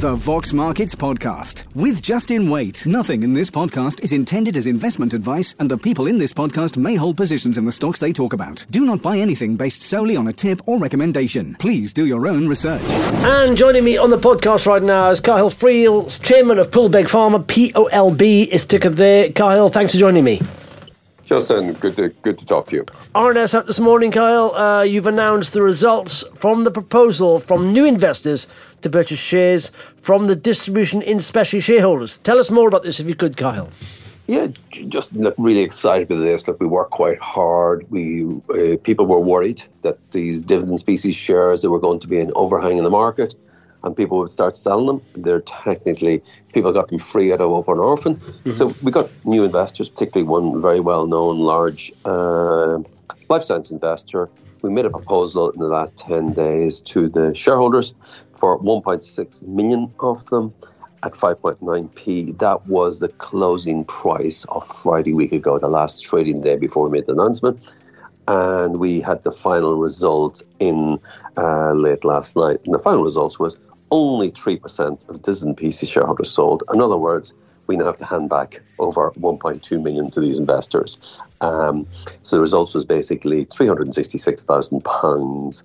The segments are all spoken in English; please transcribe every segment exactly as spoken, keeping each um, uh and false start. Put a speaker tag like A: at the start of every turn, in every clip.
A: The Vox Markets Podcast with Justin Waite. Nothing in this podcast is intended as investment advice, and the people in this podcast may hold positions in the stocks they talk about. Do not buy anything based solely on a tip or recommendation. Please do your own research.
B: And joining me on the podcast right now is Cathal Friel, chairman of Poolbeg Pharma. P O L B is ticker there. Cathal, thanks for joining me.
C: Justin, good to, good to talk to you.
B: R N S out this morning, Cathal. Uh, you've announced the results from the proposal from new investors to purchase shares from the distribution in specialty shareholders. Tell us more about this, if you could, Cathal.
C: Yeah, just look, really excited with this. Look, we worked quite hard. We uh, people were worried that these dividend species shares that were going to be an overhang in the market, and people would start selling them. They're technically, people got them free out of open orphan. Mm-hmm. So we got new investors, particularly one very well-known large uh, life science investor. We made a proposal in the last ten days to the shareholders for one point six million of them at five point nine p. That was the closing price of Friday week ago, the last trading day before we made the announcement. And we had the final results in uh, late last night. And the final results was only three percent of dividend P C shareholders sold. In other words, we now have to hand back over one point two million to these investors. Um, so the results was basically three hundred sixty-six thousand pounds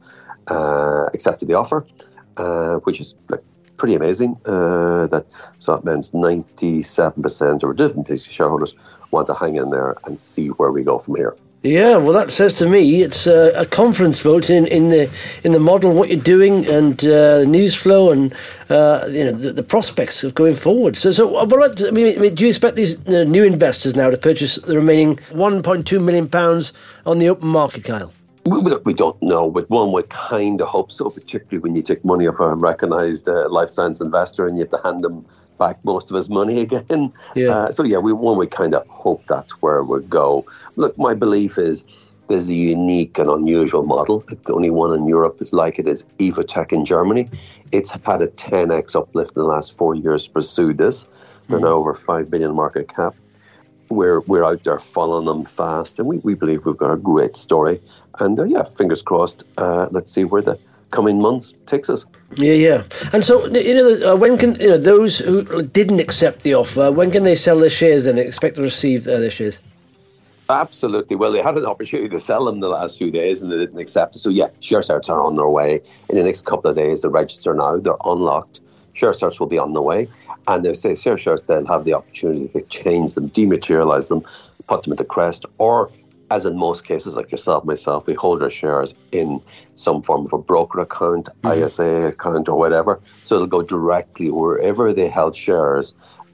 C: uh, accepted the offer, uh, which is like, pretty amazing. Uh, that so that means ninety-seven percent of our dividend P C shareholders want to hang in there and see where we go from here.
B: Yeah, well, that says to me it's a, a confidence vote in, in the in the model, what you're doing, and uh, news flow, and uh, you know the, the prospects of going forward. So, so what about, I mean, do you expect these uh, new investors now to purchase the remaining one point two million pounds on the open market, Kyle?
C: We, we don't know, but one would kind of hope so, particularly when you take money off a recognised uh, life science investor and you have to hand them back most of his money again. Yeah. Uh, so, yeah, we one would kind of hope that's where we'll go. Look, my belief is there's a unique and unusual model. The only one in Europe is like it is Evotec in Germany. It's had a ten x uplift in the last four years to pursue this. They're mm-hmm. now over five billion market cap. We're we're out there following them fast, and we, we believe we've got a great story. And uh, yeah, fingers crossed. Uh, let's see where the coming months takes us.
B: Yeah, yeah. And so, you know, uh, when can you know those who didn't accept the offer? When can they sell their shares and expect to receive uh, their shares?
C: Absolutely. Well, they had an opportunity to sell them the last few days, and they didn't accept it. So yeah, share certs are on their way in the next couple of days. They register now; they're unlocked. Share certs will be on the way. And they say share certs, they'll have the opportunity to change them, dematerialise them, put them into Crest, or, as in most cases, like yourself, myself, we hold our shares in some form of a broker account, mm-hmm. I S A account, or whatever. So it'll go directly wherever they held shares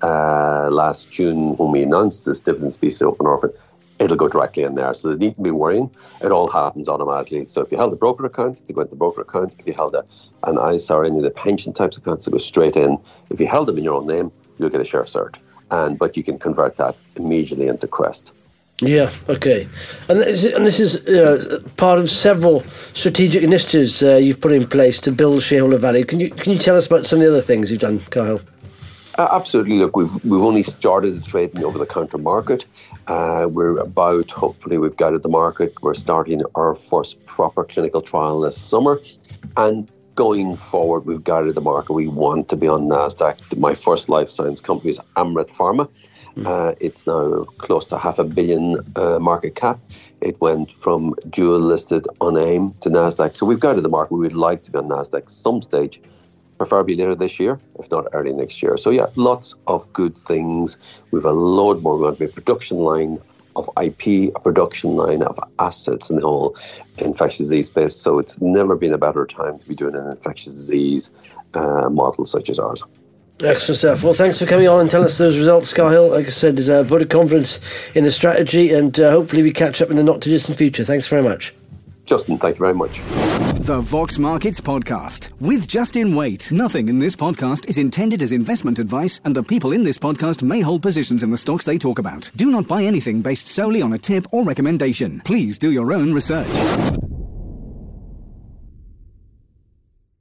C: uh, last June when we announced this dividend species open orphan. It'll go directly in there. So they need to be worrying. It all happens automatically. So if you held a broker account, you go into the broker account. If you held a, an I S A or any of the pension types accounts, it goes straight in. If you held them in your own name, you'll get a share cert. And but you can convert that immediately into Crest.
B: Yeah, okay. And this, and this is you know, part of several strategic initiatives uh, you've put in place to build shareholder value. Can you can you tell us about some of the other things you've done, Cathal?
C: Uh, absolutely. Look, we've we've only started the trading over the counter market. Uh, we're about, hopefully, we've guided the market. We're starting our first proper clinical trial this summer, and going forward, we've guided the market. We want to be on NASDAQ. My first life science company is Amryt Pharma. Mm. Uh, it's now close to half a billion uh, market cap. It went from dual listed on AIM to NASDAQ. So we've guided the market. We would like to be on NASDAQ some stage, preferably later this year, if not early next year. So yeah, lots of good things. We've a load more. We want to be a production line of I P, a production line of assets in the whole infectious disease space. So it's never been a better time to be doing an infectious disease uh, model such as ours.
B: Excellent stuff. Well, thanks for coming on and telling us those results, Cathal. Like I said, there's a vote of confidence in the strategy, and uh, hopefully we catch up in the not-too-distant future. Thanks very much.
C: Justin, thank you very much.
A: The Vox Markets Podcast with Justin Waite. Nothing in this podcast is intended as investment advice, and the people in this podcast may hold positions in the stocks they talk about. Do not buy anything based solely on a tip or recommendation. Please do your own research.